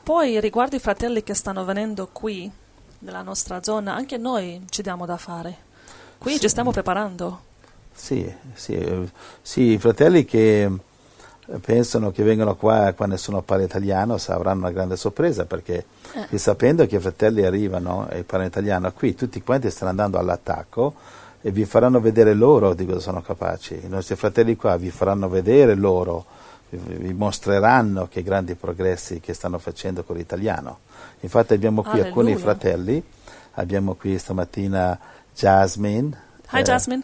poi riguardo i fratelli che stanno venendo qui, nella nostra zona, anche noi ci diamo da fare. Qui ci stiamo preparando. Sì, i fratelli che pensano che vengono qua quando nessuno parla italiano avranno una grande sorpresa, perché sapendo che i fratelli arrivano e parlano italiano, qui tutti quanti stanno andando all'attacco e vi faranno vedere loro di cosa sono capaci. I nostri fratelli qua vi faranno vedere loro, vi mostreranno che grandi progressi che stanno facendo con l'italiano. Infatti abbiamo qui alcuni fratelli, abbiamo qui stamattina Jasmine. Hi Jasmine.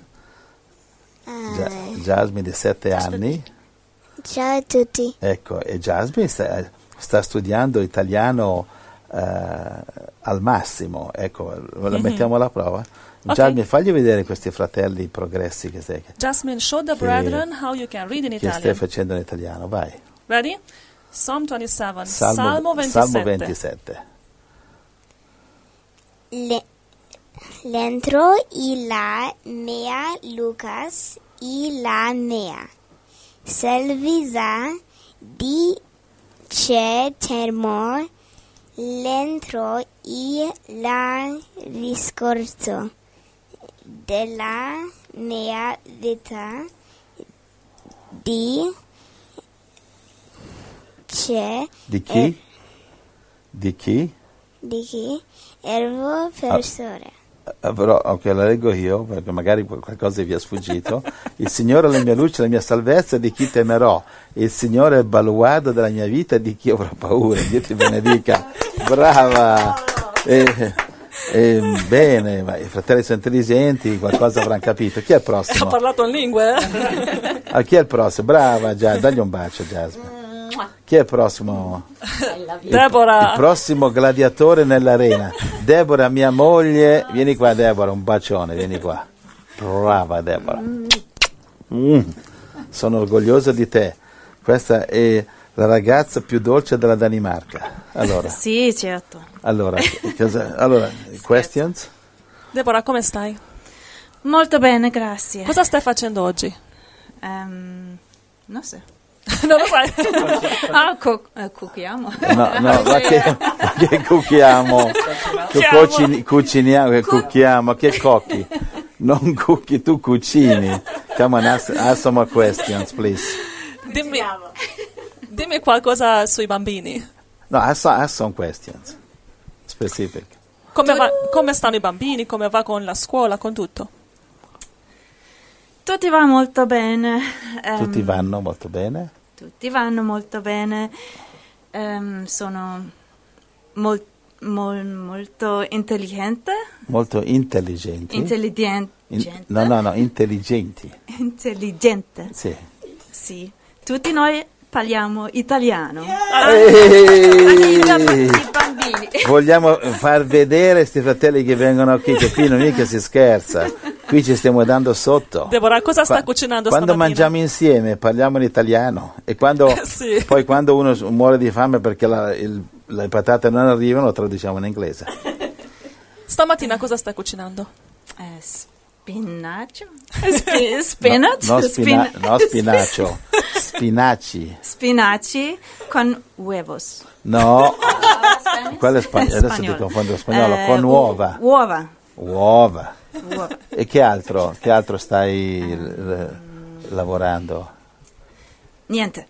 Jasmine di 7 anni. Ciao a tutti. Ecco, e Jasmine sta studiando italiano al massimo, ecco, lo mettiamo alla prova. Okay. Jasmine, fagli vedere questi fratelli i progressi che stai. Jasmine, show the brethren how you can read in Italian. Che stai facendo in italiano, vai. Ready? Psalm 27. Salmo 27. Salmo 27. Dentro y la mea Lucas y la mea. Selvisa di c'è termo dentro y la discorso della mea vita di c'è di chi? Di chi? Di chi? Ervo professore. Però, ok, la leggo io perché magari qualcosa vi è sfuggito. Il Signore è la mia luce, la mia salvezza, di chi temerò? Il Signore è il baluardo della mia vita, di chi avrò paura? Dio ti benedica. Brava. Bene, ma i fratelli sono intelligenti, qualcosa avranno capito. Chi è il prossimo? Ha parlato in lingue. Chi è il prossimo? Brava, dagli un bacio, Jasmine. Chi è il prossimo? Deborah. Il prossimo gladiatore nell'arena. Deborah, mia moglie. Vieni qua, Deborah, un bacione, vieni qua. Brava, Deborah. Sono orgoglioso di te. Questa è la ragazza più dolce della Danimarca. Allora. Sì, certo. Allora, questions? Deborah, come stai? Molto bene, grazie. Cosa stai facendo oggi? Non so. Non lo sai? Cucchiamo. No, ma che cucchiamo? Cuciniamo, cucchiamo, che cocchi? Non cucchi, tu cucini. Come on, ask some more questions, please. Dimmi qualcosa sui bambini. No, ask some questions. Specific. Come stanno i bambini? Come va con la scuola, con tutto? Tutti va molto bene. Tutti vanno molto bene? Tutti vanno molto bene. Sono molto intelligente. Molto intelligenti? No, intelligenti. Intelligente. Sì. Sì. Tutti noi parliamo italiano. I bambini. Vogliamo far vedere questi fratelli che vengono qui, che qui non è che si scherza. Qui ci stiamo dando sotto. Deborah, cosa sta cucinando quando stamattina? Mangiamo insieme parliamo in italiano e quando, sì. Poi quando uno muore di fame perché le patate non arrivano lo traduciamo in inglese. Stamattina cosa stai cucinando? Spinacio. Spinacio. Spinaci. Spinaci con huevos. No. Quello è spagnolo. Adesso ti confondo lo spagnolo con uova. Uova. E che altro stai lavorando? Niente.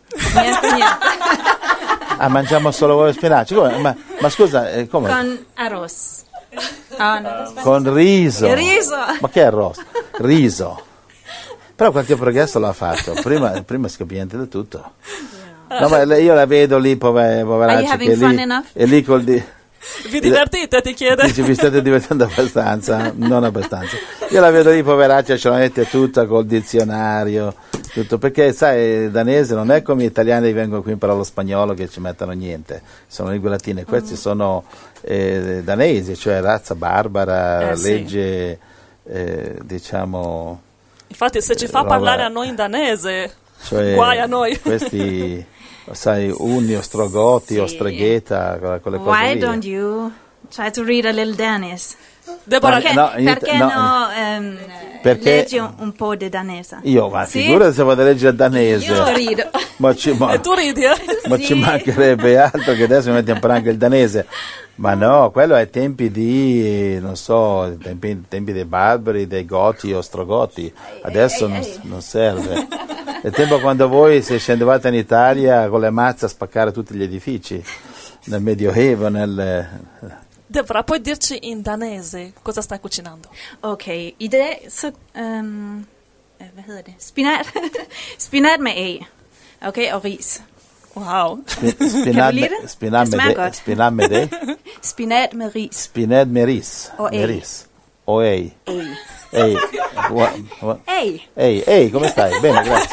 Mangiamo solo uova e spinaci? Ma scusa, come? Con arroz. Con riso. Riso. Ma che arroz? Riso. Però qualche progresso l'ha fatto. Prima è scapiente di tutto. No, ma io la vedo lì, poveraccia, che è lì col Vi divertite, ti chiede? Dici, vi state divertendo abbastanza? Non abbastanza. Io la vedo lì, poveraccia, ce la mette tutta col dizionario, tutto, perché sai, danese non è come gli italiani che vengono qui a imparare lo spagnolo che ci mettono niente, sono lingue latine, questi sono danesi, cioè razza barbara, legge, diciamo... Infatti se ci fa parlare a noi in danese, cioè, guai a noi. Questi... sai, Unni, Ostrogoti, Ostregheta, quelle cose Why lì. don't you try to read a little Danish? Deborah, perché no? Perché leggi un po' di danese. io, ma Sì? figurati se vado a leggere il danese. Io rido. E tu ridi, Ma Sì. ci mancherebbe altro che adesso mi metti a imparare anche il danese. Ma no, quello ai tempi di, non so, tempi dei barbari, dei goti, ostrogoti. Adesso non serve. È il tempo quando voi se scendevate in Italia con le mazze a spaccare tutti gli edifici, nel Medioevo, Deborah, puoi dirci in danese cosa stai cucinando? Okay, i dag så hvad hedder det? Spinat. Spinat med æg. Okay, og ris. Wow. spinat lide det? Det smager godt. spinat med det. Spinat med ris. Spinat med ris. Og Med æg. ris. O ei. Æg. Ehi, Æg. ehi, come stai? Bene, grazie.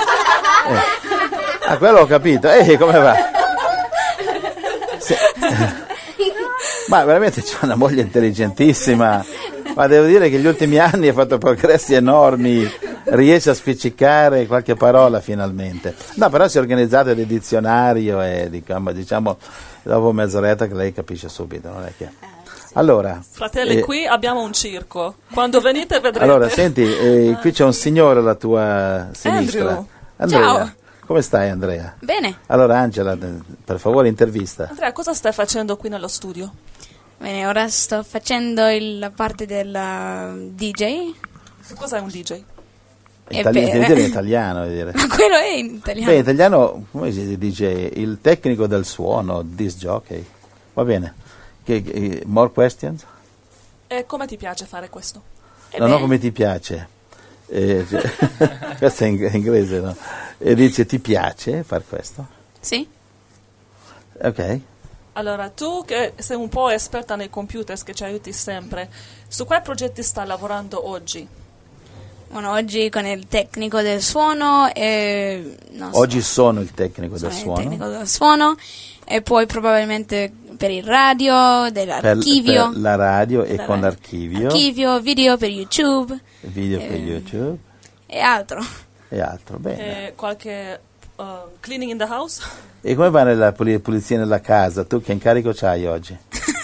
Ah, quello ho capito. Ehi, come va? Sì. Ma veramente c'è una moglie intelligentissima. Ma devo dire che gli ultimi anni ha fatto progressi enormi, riesce a spiccicare qualche parola finalmente. No, però si è organizzato il dizionario e diciamo dopo mezz'oretta che lei capisce subito, non è che... Allora, Fratelli, qui abbiamo un circo. Quando venite vedrete. allora senti, qui c'è un signore alla tua sinistra. Andrew. Andrea, Ciao. come stai Andrea? Bene, Allora Angela, per favore intervista. Andrea, cosa stai facendo qui nello studio? bene, ora sto facendo la parte del DJ, Cos'è un DJ? Devi bene. dire in italiano, devi dire. ma quello è in italiano. Beh, in italiano, come si dice? Il tecnico del suono, disc jockey. Va bene. More questions? E come ti piace fare questo? No, no, come ti piace. Questo è in inglese, no? E dice, ti piace fare questo? Sì, Ok. Allora, tu che sei un po' esperta nei computer, che ci aiuti sempre, su quali progetti stai lavorando oggi? bueno, oggi con il tecnico del suono e... non so, Oggi sono il tecnico sono del il suono. tecnico del suono e poi probabilmente per il radio, dell'archivio. Per la radio e Per con l'archivio. l'archivio, Video per YouTube video per YouTube e altro. e altro. Bene. E qualche cleaning in the house? E come va nella pulizia nella casa? Tu che incarico c'hai oggi?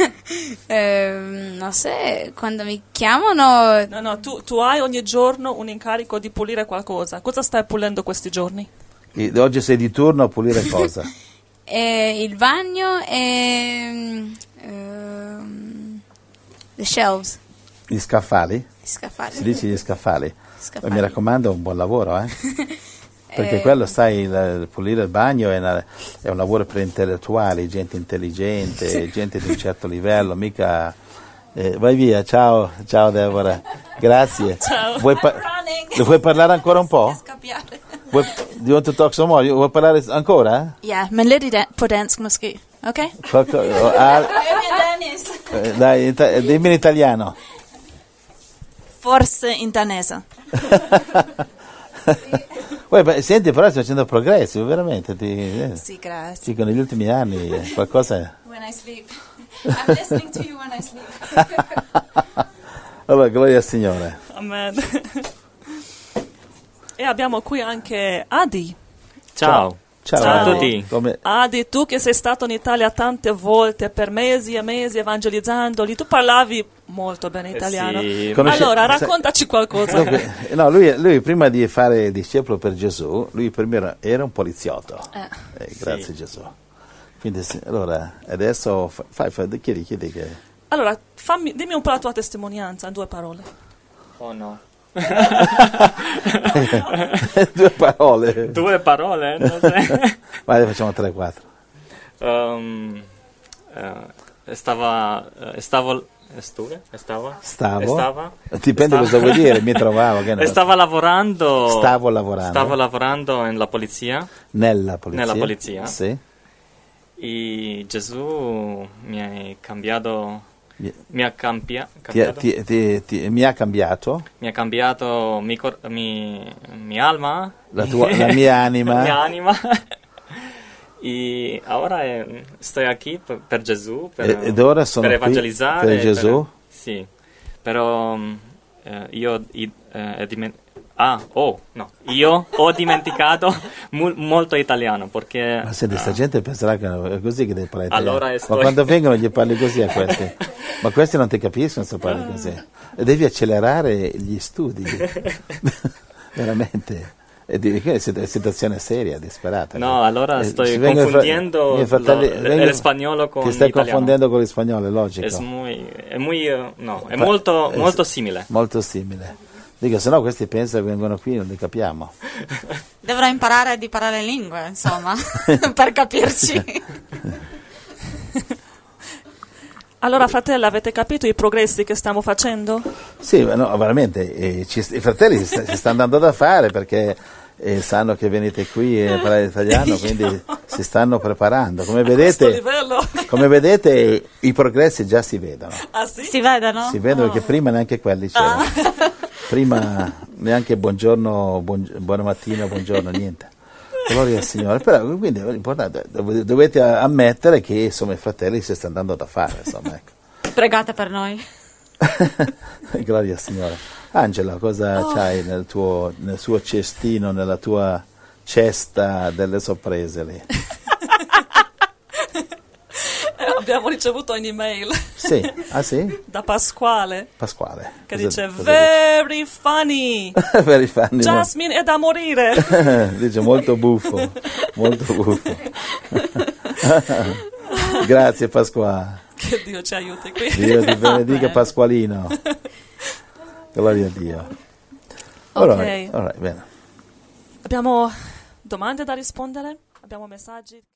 Non so, quando mi chiamano No, tu hai ogni giorno un incarico di pulire qualcosa. Cosa stai pulendo questi giorni? Oggi sei di turno a pulire cosa? il bagno e the shelves, Gli scaffali? gli scaffali. Si dice gli scaffali? Scaffali. Mi raccomando, un buon lavoro, eh? Perché quello, sai, pulire il bagno è un lavoro per intellettuali, gente intelligente, gente di un certo livello, mica... vai via, ciao Deborah, grazie. Ciao. Vuoi parlare ancora un po'? Do you want to talk some more? Vuoi parlare ancora? Ja, men lidt på dansk måske. Okay? Dai, dimmi in italiano. Forse in danese. Senti, però stai facendo progressi, veramente. Sì, grazie. Dico, negli ultimi anni qualcosa... When I sleep. I'm listening to you when I sleep. Allora, gloria al Signore. Amen. E abbiamo qui anche Adi. Ciao. Ciao Ciao a tutti. Adi, tu che sei stato in Italia tante volte, per mesi e mesi evangelizzandoli, tu parlavi molto bene italiano. Sì. Allora, raccontaci qualcosa. No, lui prima di fare discepolo per Gesù, lui per me era un poliziotto. Grazie Sì. Gesù. Quindi allora, adesso chiedi che... Allora, dimmi un po' la tua testimonianza in 2 parole. Oh no. 2 parole. 2 parole? Non so. Vai, facciamo 3-4. Stavo. Dipende cosa vuoi dire, mi trovavo. Che ne so. Stavo lavorando. Stavo lavorando. Stavo lavorando nella polizia. Nella polizia. Nella polizia. Sì. E Gesù mi ha cambiato. Mi ha cambiato. Mi ha cambiato. Mi ha cambiato mia alma. La mia anima. La mia anima. E ora sto qui per Gesù. Ed ora sono per evangelizzare. Per Gesù. Sì. Però io io ho dimenticato molto italiano perché... Ma senti, sta gente penserà che è così che devi parlare italiano. Allora Ma quando vengono gli parli così a questi? Ma questi non ti capiscono se parli così. Devi accelerare gli studi. Veramente. È una situazione seria, disperata. No, allora sto confondiendo lo spagnolo con ti stai l'italiano. Confondendo con lo spagnolo, è logico. È molto simile. Molto simile. Dico, se no questi pensano che vengono qui, non li capiamo. Dovrò imparare di parlare lingue, insomma, per capirci. Allora, fratelli, avete capito i progressi che stiamo facendo? Sì, no, veramente, i fratelli si stanno dando da fare perché sanno che venite qui a parlare italiano, quindi si stanno preparando. Come vedete, i progressi già si vedono. Ah, sì? Si vedono? Si vedono perché prima neanche quelli c'erano. Prima neanche buongiorno, buona mattina, buongiorno, niente. Gloria al Signore. Però quindi l'importante, dovete ammettere che insomma i fratelli si stanno dando da fare, insomma, ecco. Pregate per noi. Gloria al Signore. Angela, cosa c'hai nel suo cestino, nella tua cesta delle sorprese lì? Abbiamo ricevuto un'email. Sì, ah sì? Da Pasquale. Che dice very funny. Very funny. Jasmine è da morire. Dice molto buffo. Grazie Pasquale. Che Dio ci aiuti qui. Dio ti benedica Pasqualino. Gloria a Dio. Ok. All right, bene. Abbiamo domande da rispondere? Abbiamo messaggi?